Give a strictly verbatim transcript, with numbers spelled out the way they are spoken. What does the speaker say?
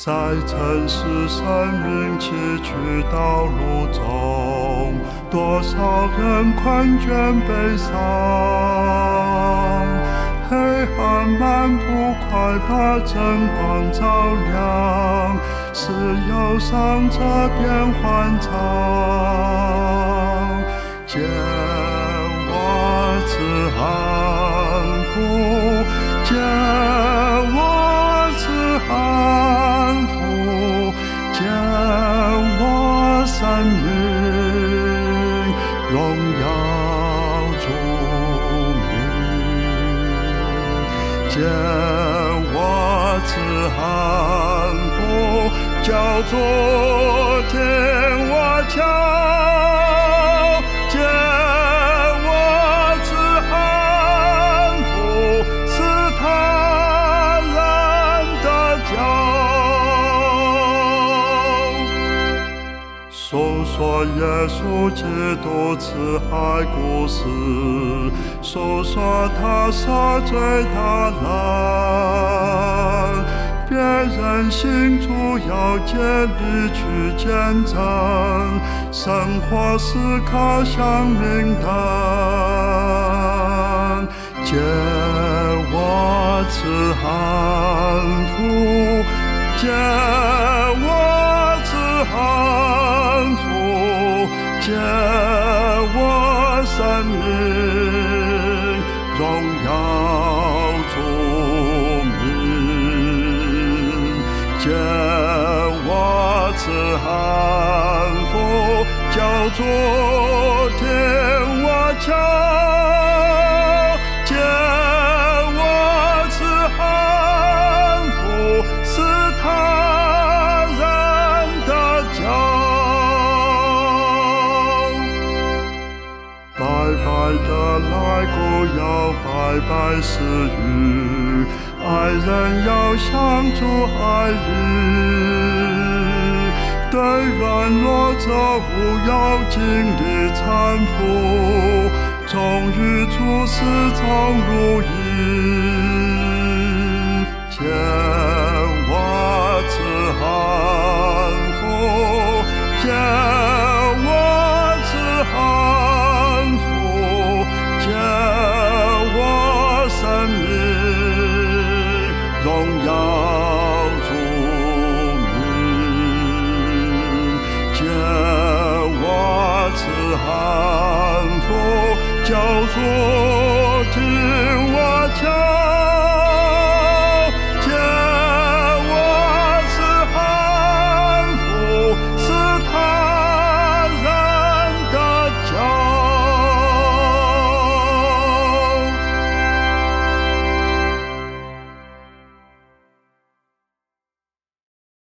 在尘世生命崎岖道路中，多少人困倦悲伤，黑暗漫步，快把真光照亮，使忧伤这变欢畅。借我之安抚，借我之安抚，借我生命荣耀主名，借我之安抚，叫昨天我桥。诉说耶稣基督慈爱故事，诉说他赦罪大能，别人信主要竭力去见证，生活时刻像明灯。借我之安抚，借我之安抚，借我生命荣耀主名，借我之安抚，叫昨天我桥，借我之安抚，使他人得救。白白的来不要白白施予，爱人要像主爱侣，对软弱者不要经历搀扶，终于处事终如意。借我之安抚，借我之安抚，借我生命荣耀主名，借我之安抚，叫做